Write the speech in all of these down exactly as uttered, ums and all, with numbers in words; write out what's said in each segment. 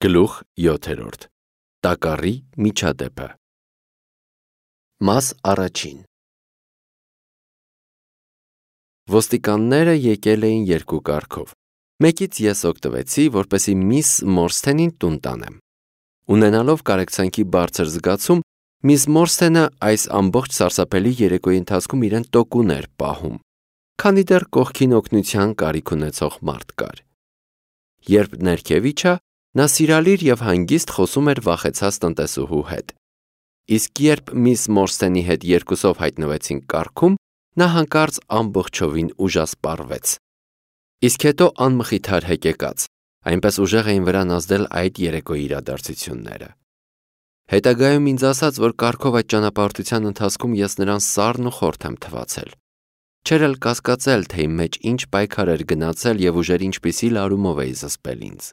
Գլուխ յոթերորդ. Տակառի միջադեպը։ Մաս առաջին. Ոստիկանները եկել էին երկու կարգով։ Մեկից ես օգտվեցի, որպեսզի միս Մորսթենին տուն տանեմ։ Ունենալով կարեկցանքի բարձր զգացում, միս Մորսթենը այս ամբողջ սարսափելի երեկոյի ընթացքում իրեն տոկուն էր պահում, քանի դեռ կողքին օգնության կարիք ունեցող մարդ կար։ Երբ ներքև իջա, նա սիրալիր և հանգիստ խոսում էր վախեցած տնտեսուհու հետ։ Իսկ երբ միս Մորսթենի հետ երկուսով հայտնվեցին կառքում, նա հանկարծ ամբողջովին ուժասպառվեց։ Իսկ հետո անմխիթար հեկեկաց, այնպես ուժեղ էին վրան ազդել այդ երեկոյի իրադարձությունները։ Հետագայում ինձ ասաց, որ կառքով այդ ճանապարհորդության ընթացքում ես նրան սառն ու խորթ եմ թվացել։ Չէր էլ կասկածել, թե իմ մեջ ինչ պայքար էր գնացել և ուժեր ինչպիսի լարումով էի զսպել ինձ։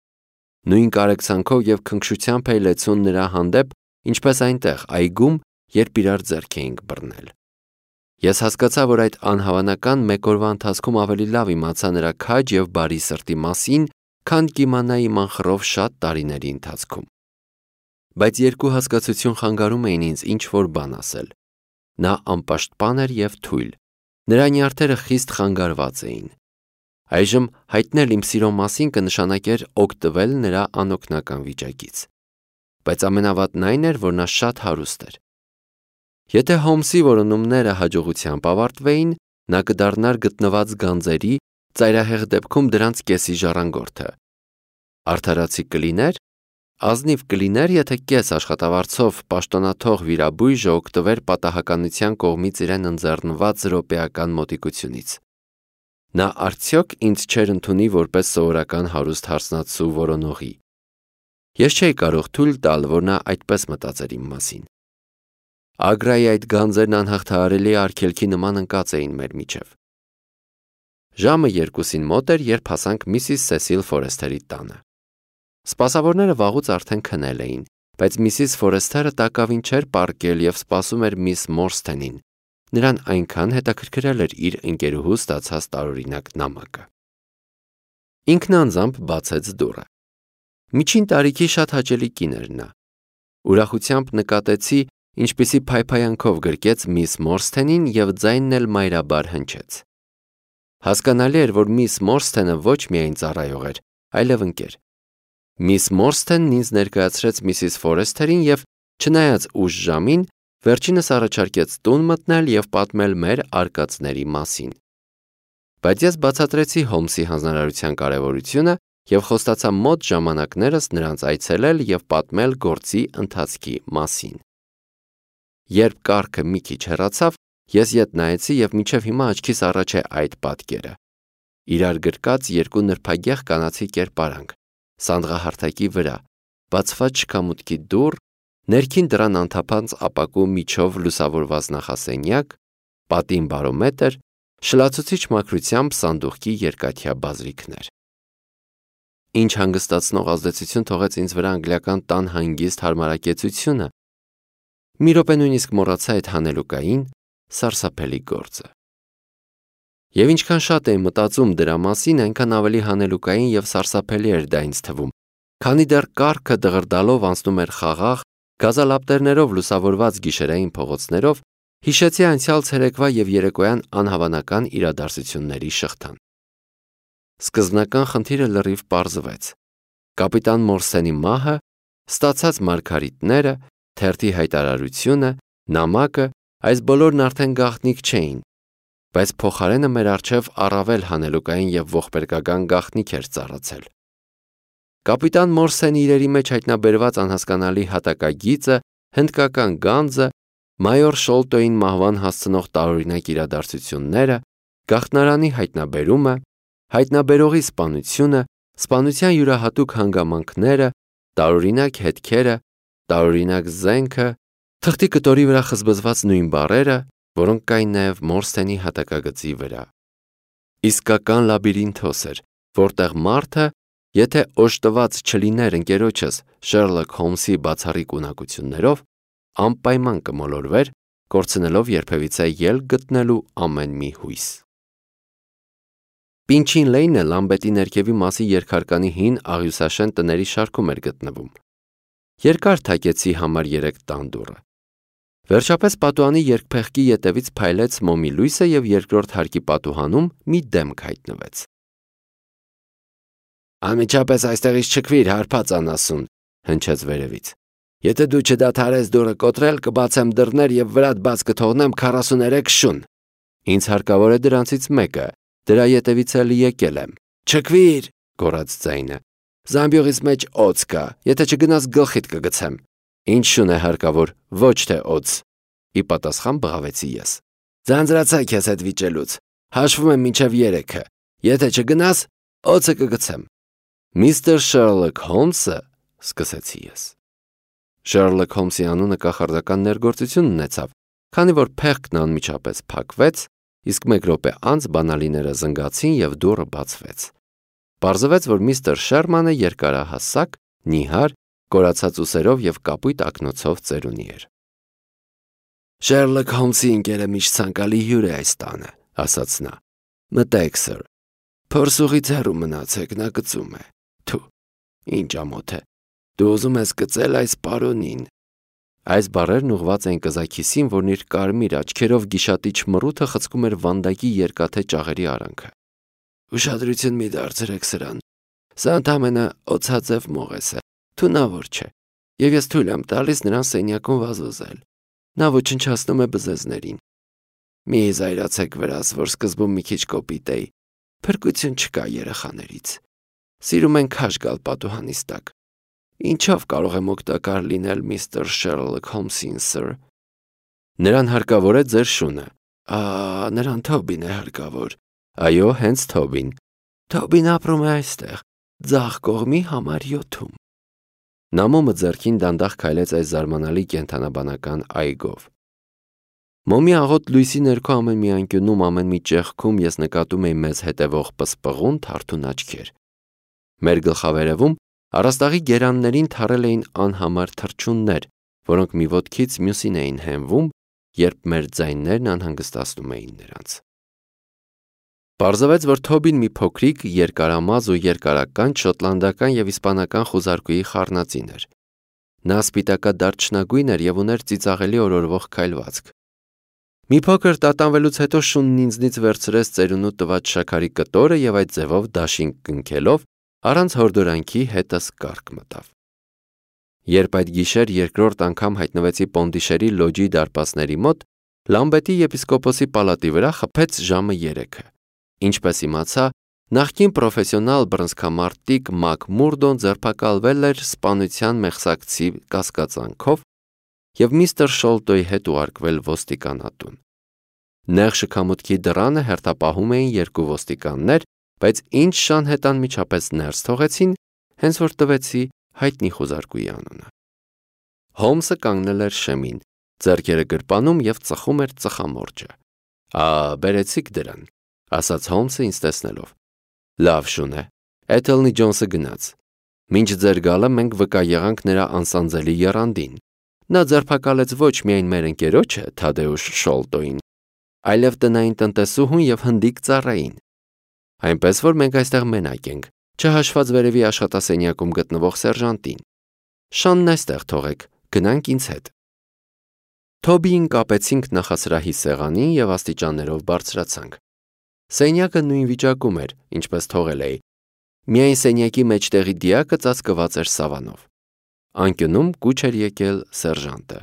Նույն կարեկցանքով և քնքշությամբ էի լեցուն նրա հանդեպ, ինչպես այնտեղ, այգում, երբ իրար ձեռք էինք բռնել։ Ես հասկացա, որ այդ անհավանական մեկ օրվա ընթացքում ավելի լավ իմացա նրա քաջ և բարի սրտի մասին, քան կիմանայի իմ անխռով շատ տարիների ընթացքում։ Բայց երկու հասկացություն խանգարում էին ինձ ինչ-որ բան ասել։ Նա անպաշտպան էր և թույլ։ Նրա նյարդերը խիստ խանգարված էին։ Այժմ հայտնել իմ սիրո մասին կնշանակեր օգտվել նրա անօգնական վիճակից։ Բայց ամենավատն այն էր, որ նա շատ հարուստ էր։ Եթե Հոմսի որոնումները հաջողությամբ ավարտվեին, նա կդառնար գտնված գանձերի, ծայրահեղ դեպքում դրանց կեսի ժառանգորդը։ Արդարացի կլիներ, ազնիվ կլիներ, եթե կես աշխատավարձով պաշտոնաթող վիրաբույժը օգտվեր պատահականության կողմից իրեն ընձեռնված րոպեական մոտիկությունից։ Նա արդյոք ինձ չէր ընդունի որպես սովորական հարուստ հարսնացու որոնողի։ Ես չէի կարող թույլ տալ, որ նա այդպես մտածեր իմ մասին։ Ագրայի այդ գանձերն անհաղթահարելի արգելքի նման ընկած էին մեր միջև։ Ժամը երկուսին մոտ էր, երբ հասանք միսիս Սեսիլ Ֆորեսթերի տանը։ Սպասավորները վաղուց արդեն քնել էին, բայց միսիս Ֆորեսթերը տակավին չէր պառկել և սպասում էր միս Մորսթենին։ Նրան այնքան հետաքրքրել էր իր ընկերուհու ստացած տարօրինակ նամակը։ Ինքն անձամբ բացեց դուռը։ Միջին տարիքի շատ հաճելի կին էր նա։ Ուրախությամբ նկատեցի, ինչպիսի փայփայանքով գրկեց միս Մորսթենին և ձայնն էլ մայրաբար հնչեց։ Հասկանալի էր, որ միս Մորսթենը ոչ միայն ծառայող էր, այլև ընկեր։ Միս Մորսթենն ինձ ներկայացրեց միսիս Ֆորեսթերին և, չնայած ուշ ժամին, վերջինս առաջարկեց տուն մտնել և պատմել մեր արկածների մասին։ Բայց ես բացատրեցի Հոմսի հանձնարարության կարևորությունը և խոստացա մոտ ժամանակներս նրանց այցելել և պատմել գործի ընթացքի մասին։ Երբ կառքը մի քիչ հեռացավ, ես ետ նայեցի և մինչև հիմա աչքիս առաջ է այդ պատկերը։ Իրար գրկած երկու նրբագեղ կանացի կերպարանք, սանդղահարթակի վրա, բացված շքամուտքի դուռ, ներքին դռան անթափանց ապակու միջով լուսավորված նախասենյակ, պատին բարոմետր, շլացուցիչ մաքրությամբ սանդուղքի երկաթյա բազրիքներ։ Ինչ հանգստացնող ազդեցություն թողեց ինձ վրա անգլիական տան հանգիստ հարմարակեցությունը։ Մի րոպե նույնիսկ մոռացա այդ հանելուկային, սարսափելի գործը։ Եվ ինչքան շատ էի մտածում դրա մասին, այնքան ավելի հանելուկային և սարսափելի էր դա ինձ թվում, քանի դեռ կառքը դղրդալով անցնում էր խաղաղ, գազալապտերներով լուսավորված գիշերային փողոցներով, հիշեցի անցյալ ցերեկվա և երեկոյան անհավանական իրադարձությունների շղթան։ Սկզբնական խնդիրը լրիվ պարզվեց։ Կապիտան Մորսթենի մահը, ստացած մարգարիտները, թերթի հայտարարությունը, նամակը, այս բոլորն արդեն գաղտնիք չէին, բայց փոխարենը մեր առջև առավել հանելուկային և ողբերգական գաղտնիք էր ծառացել։ Կապիտան Մորսթենի իրերի մեջ հայտնաբերված անհասկանալի հատակագիծը, հնդկական գանձը, մայոր Շոլտոյին մահվան հասցնող տարօրինակ իրադարձությունները, գաղտնարանի հայտնաբերումը, հայտնաբերողի սպանությունը, սպանության յուրահատուկ հանգամանքները, տարօրինակ հետքերը, տարօրինակ զենքը, թղթի կտորի վրա խզբզված նույն բառերը, որոնք կային նաև Մորսթենի հատակագծի վրա։ Իսկական լաբիրինթոս էր, որտեղ մարդը, եթե օժտված չլիներ ընկերոջս Շերլոք Հոլմսի բացառիկ ունակություններով, անպայման կմոլորվեր, կորցնելով երբևիցե ելք գտնելու ամեն մի հույս։ Պինչին Լեյնը Լամբետի ներքևի մասի երկհարկանի հին աղյուսաշեն տների շարքում էր գտնվում։ Երկար թակեցի համար երեք տան դուռը։ Վերջապես պատուհանի երկփեղկի ետևից փայլեց մոմի լույսը և երկրորդ հարկի պատուհանում մի դեմք հայտնվեց։ «Անմիջապես այստեղից չքվիր, հարբած անասուն», հնչեց վերևից։ «Եթե դու չդադարես դուռը կոտրել, կբացեմ դռներ և վրադ բաց կթողնեմ քառասուներեք շուն։ Ինձ հարկավոր է դրանցից մեկը, դրա ետևից էլ եկել եմ»։ «Չքվիր», գոռաց ձայնը։ «Զամբյուղիս մեջ օձ կա, եթե չգնաս գլխիդ կգցեմ»։ «Ինչ շուն է հարկավոր, ոչ թե օձ», ի պատասխան բղավեցի ես։ «Ձանձրացա քեզ հետ վիճելուց, հաշվում եմ մինչև երեքը, եթե չգնաս, օձը կգցեմ»։ «Միստր Շերլոք Հոլմսը», սկսեցի ես։ Շերլոք Հոլմսի անունը կախարդական ներգործություն ունեցավ, քանի որ փեղկն անմիջապես փակվեց, իսկ մեկ րոպե անց բանալիները զնգացին և դուռը բացվեց։ Պարզվեց, որ միստր Շերմանը երկարահասակ, նիհար, կորացած ուսերով և կապույտ ակնոցով ծերունի էր։ «Շերլոք Հոլմսի ընկերը միշտ ցանկալի հյուր է այս տանը», ասաց նա։ «Մտեք, սըր։ Փորսուղից հեռու մնացեք, նա կծում է։ Թու, ինչ ամոթ է։ Դու ուզում ես կծել այս պարոնին»։ Այս բառերն ուղղված էին կզաքիսին, որն իր կարմիր աչքերով գիշատիչ մռութը խցկում էր վանդակի երկաթե ճաղերի արանքը։ «Ուշադրություն մի դարձրեք սրան։ Սա ընդամենը օձաձև մողես է, թունավոր չէ, և ես թույլ եմ տալիս նրան սենյակում վազվզել։ Նա ոչնչացնում է բզեզներին։ Մի զայրացեք վրաս, որ սկզբում մի քիչ կոպիտ էի։ Փրկություն չկա երեխաներից։ Սիրում են քաշ գալ պատուհանիս տակ։ Ինչով կարող եմ օգտակար լինել միստր Շերլոք Հոլմսին, սըր»։ «Նրան հարկավոր է ձեր շունը»։ «Ա, նրան Թոբին է հարկավոր»։ «Այո, հենց Թոբին»։ «Թոբին ապրում է այստեղ, ձախ կողմի համար յոթում»։ Նա մոմը ձեռքին դանդաղ քայլեց այս զարմանալի կենդանաբանական այգով։ Մոմի աղոտ լույսի ներքո ամեն մի անկյունում, ամեն մի ճեղքում ես նկատում էի մեզ հետևող պսպղուն թարթուն աչքեր։ Մեր գլխավերևում առաստաղի գերաններին թառել էին անհամար թռչուններ, որոնք մի ոտքից մյուսին էին հենվում, երբ մեր ձայներն անհանգստացնում էին նրանց։ Պարզվեց, որ Թոբին մի փոքրիկ, երկարամազ ու երկարականջ շոտլանդական և իսպանական խուզարկուի խառնածին էր։ Նա սպիտակադարչնագույն էր և ուներ ծիծաղելի օրորվող քայլվածք։ Մի փոքր տատանվելուց հետո շունն ինձնից վերցրեց ծերունու տված շաքարի կտորը և այդ ձևով դաշին կնքելով, առանց հորդորանքի հետս կառք մտավ։ Երբ այդ գիշեր երկրորդ անգամ հայտնվեցի Պոնդիշերի լոջի դարպասների մոտ, Լամբետի եպիսկոպոսի պալատի վրա խփեց ժամը երեքը։ Ինչպես իմացա, նախկին պրոֆեսիոնալ բռնցքամարտիկ Մակ Մուրդոն ձերբակալվել էր սպանության մեղսակցի կասկածանքով և միստր Շոլտոյի հետ ուղարկվել ոստիկանատուն։ Նեղ շքամուտքի դռանը հերթապահում էին երկու ոստիկաններ, բայց ինչ շան հետ անմիջապես ներս թողեցին, հենց որ տվեցի հայտնի խուզարկուի անունը։ Հոլմսը կանգնել էր շեմին, ձեռքերը գրպանում և ծխում էր ծխամորճը։ «Ա, բերեցիք դրան», ասաց Հոլմսը ինձ տեսնելով։ «Լավ շուն է, Էթելնի Ջոնսը գնաց։ Մինչ ձեր գալը մենք վկա եղանք նրա անսանձելի եռանդին։ Նա ձերբակալեց ոչ միայն մեր ընկերոջը Թադեուշ Շոլտոյին, այլև տնային տնտեսուհուն և հնդիկ ծառային։ Այնպես որ մենք այստեղ մենակ ենք, չհաշված վերևի աշխատասենյակում գտնվող սերժանտին։ Շանն այստեղ թողեք, գնանք ինձ հետ»։ Թոբիին կապեցինք նախասրահի սեղանին և աստիճաններով բարձրացանք։ Սենյակը նույն վիճակում էր, ինչպես թողել էի։ Միայն սենյակի մեջտեղի դիակը ծածկված էր սավանով։ Անկյունում կուչ էր եկել սերժանտը։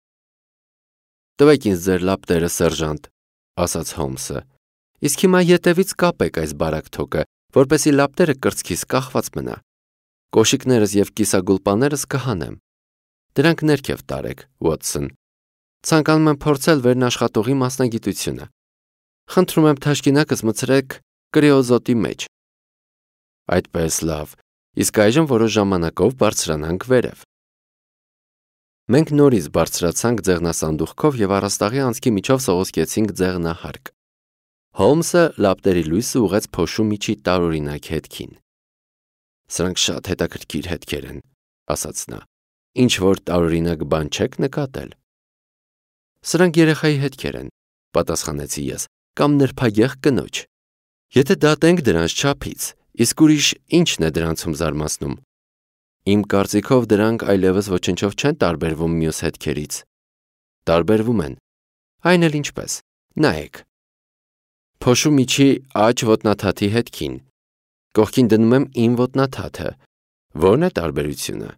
«Տվեք ինձ ձեր լապտերը, սերժանտ», ասաց Հոլմսը։ «Իսկ հիմա ետևից կապեք այս բարակ թոկը, որպեսզի լապտերը կրծքիս կախված մնա։ Կոշիկներս և կիսագուլպաներս կհանեմ։ Դրանք ներքև տարեք, Ուոտսոն։ Ցանկանում եմ փորձել վերնաշխատողի մասնագիտությունը։ Խնդրում եմ թաշկինակս մտցրեք կրիոզոտի մեջ»։ «Այդպես, լավ, իսկ այժմ որոշ ժամանակով բարձրանանք վերև»։ Մենք նորից բարձրացանք ձեղնասանդուղքով և առաստաղի անցքի միջով սողոսկեցինք ձեղնահարկ։ Հոլմսը լապտերի լույսը ուղղեց փոշու միջի տարօրինակ հետքին։ «Սրանք շատ հետաքրքիր հետքեր են», ասաց նա։ «Ինչ-որ տարօրինակ բան չեք նկատել»։ «Սրանք երեխայի հետքեր են», պատասխանեցի ես, «կամ նրբագեղ կնոջ»։ Եթե դատենք դրանց չափից, իսկ ուրիշ ի՞նչն է դրանցում զարմացնում։ Իմ կարծիքով դրանք այլևս ոչնչով չեն տարբերվում մյուս հետքերից։ Տարբերվում են։ Այն էլ ինչպես։ Նայեք։ Փոշու միջի աջ ոտնաթաթի հետքին։ Կողքին դնում եմ իմ ոտնաթաթը։ Ո՞րն է տարբերությունը։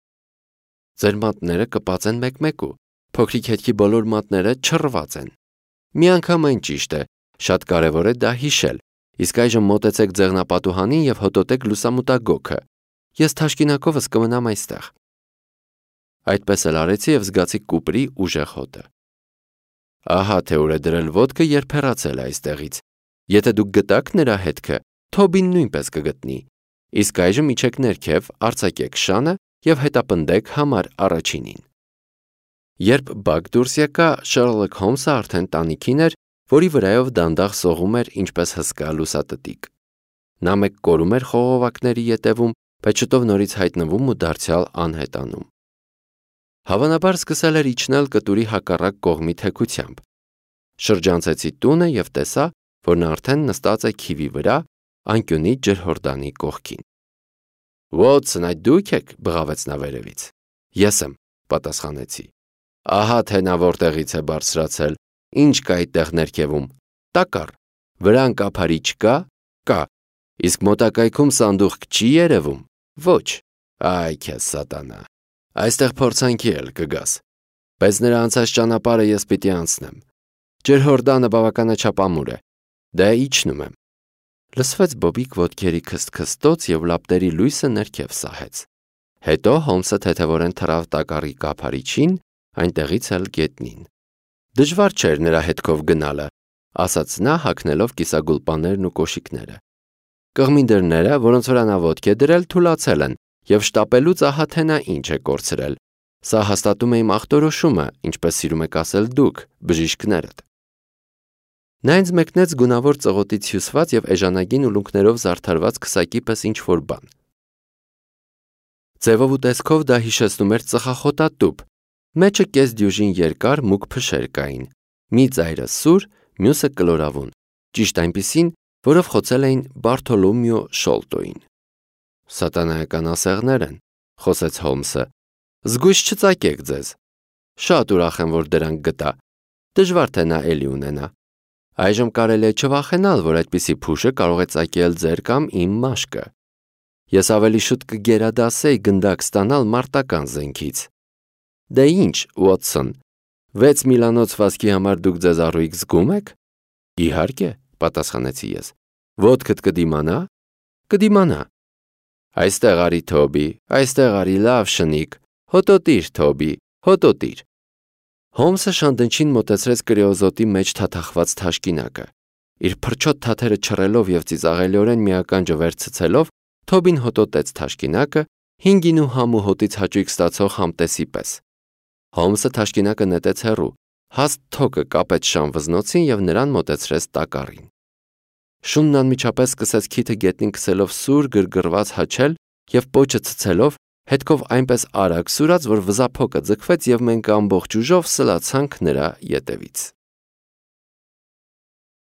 Ձեր մատները կպած են մեկ-մեկու, փոքրիկ հետքի բոլոր մատները չռված են։ Միանգամայն ճիշտ է, շատ կարևոր է դա հիշել, իսկ այժմ մոտեցեք ձեղնապատուհանին և հոտոտեք լուսամուտագոգը։ Ես թաշկինակովս կմնամ այստեղ։ Այդպես էլ արեցի և զգացի կուպրի ուժեղ հոտը։ Ահա թե ուր է դրել ոտքը, երբ հեռացել է այստեղից։ Եթե դուք գտաք նրա հետքը, Թոբին նույնպես կգտնի։ Իսկ այժմ իջեք ներքև, արձակեք շանը և հետապնդեք համար առաջինին։ Երբ Բակ դուրս եկա, Շերլոք Հոլմսը արդեն տանիքին էր, որի վրայով դանդաղ սողում էր ինչպես հսկա լուսատտիկ։ Նա մեկ կորում էր խողովակների ետևում, բայց շուտով նորից հայտնվում ու դարձյալ անհետանում։ Հավանաբար սկսել էր իջնել կտուրի հակառակ կողմի թեքությամբ։ Շրջանցեցի տունը և տեսա, որ նա արդեն նստած է քիվի վրա, անկյունի ջրհորդանի կողքին։ Ուոտսոն, այդ դու՞ք եք, բղավեց նա վերևից։ Ես եմ, պատասխանեցի։ Ահա թե նա որտեղից է բարձրացել, ինչ կա այդտեղ ներքևում։ Տակառ, վրան կափարիչ կա, կա, իսկ մոտակայքում սանդուղք չի երևում, ոչ, այ քեզ սատանա, այստեղ փորձանքի էլ կգաս, բայց նրա անցած ճանապարհը ես պիտի անցնեմ, ջրհորդանը բավականաչափ ամուր է, դե իջնում եմ։ Լսվեց բոբիկ ոտքերի քսթքստոց և լապտերի լույսը ներքև սահեց։ Հետո Հոլմսը թեթևորեն թռավ տակառի կափարիչին, այնտեղից էլ գետնին։ Դժվար չէր նրա հետքով գնալը, ասաց նա հագնելով կիսագուլպաներն ու կոշիկները։ Կղմինդրները, որոնց վրա նա ոտք է դրել, թուլացել են, և շտապելուց ահա թե նա ինչ է կորցրել։ Սա հաստատում է իմ ախտորոշումը, ինչպես սիրում եք ասել դուք, բժիշկներդ։ Նա ինձ մեկնեց գունավոր ծղոտից հյուսված և էժանագին ուլունքներով զարդարված քսակի պես ինչ-որ բան։ Ձևով ու տեսքով դա հիշեցնում էր ծխախոտատուփ, մեջը կես դյուժին երկար մուգ փշեր կային, մի ծայրը սուր, մյուսը կլորավուն, ճիշտ այնպիսին, որով խոցել էին Բարթոլոմեո Շոլտոին։ Սատանայական ասեղներ են, խոսեց Հոլմսը, զգույշ չծակեք ձեզ։ Շատ ուրախ եմ, որ դրանք գտա, դժվար թե նա էլի ունենա։ Այժմ կարելի է չվախենալ, որ այդպիսի փուշը կարող է ծակել ձեր կամ իմ մաշկը։ Ես ավելի շուտ կգերադասեի գնդակ ստանալ մարտական զենքից։ Դե ինչ, Ուոտսոն, վեց միլիոնոց վազքի համար դուք ձեզ առույգ զգում եք։ Իհարկե, պատասխանեցի ես։ Ոտքդ կդիմանա։ Կդիմանա։ Այստեղ արի Թոբի, այստեղ արի լավ շնիկ, հոտոտիր Թոբի, հոտոտիր։ Հոլմսը շանդնչին մոտեցրեց կրեոզոտի մեջ թաթախված թաշկինակը։ Իր փրչոտ թաթերը չռելով և ծիծաղելիորեն մի ականջը վեր ցցելով, Թոբին հոտոտեց թաշկինակը, հին գինու համ ու հոտից հաճույք ստացող համտեսի պես։ Հոլմսը թաշկինակը նետեց հեռու, հաստ թոկը կապեց շան վզնոցին և նրան մոտեցրեց տակառին։ Շունն անմիջապես սկսեց քիթը գետնին քսելով սուր գրգռված հաչել և պոչը ցցելով, հետքով այնպես արագ սուրաց, որ վզափոկը ձգվեց և մենք ամբողջ ուժով սլացանք նրա ետևից։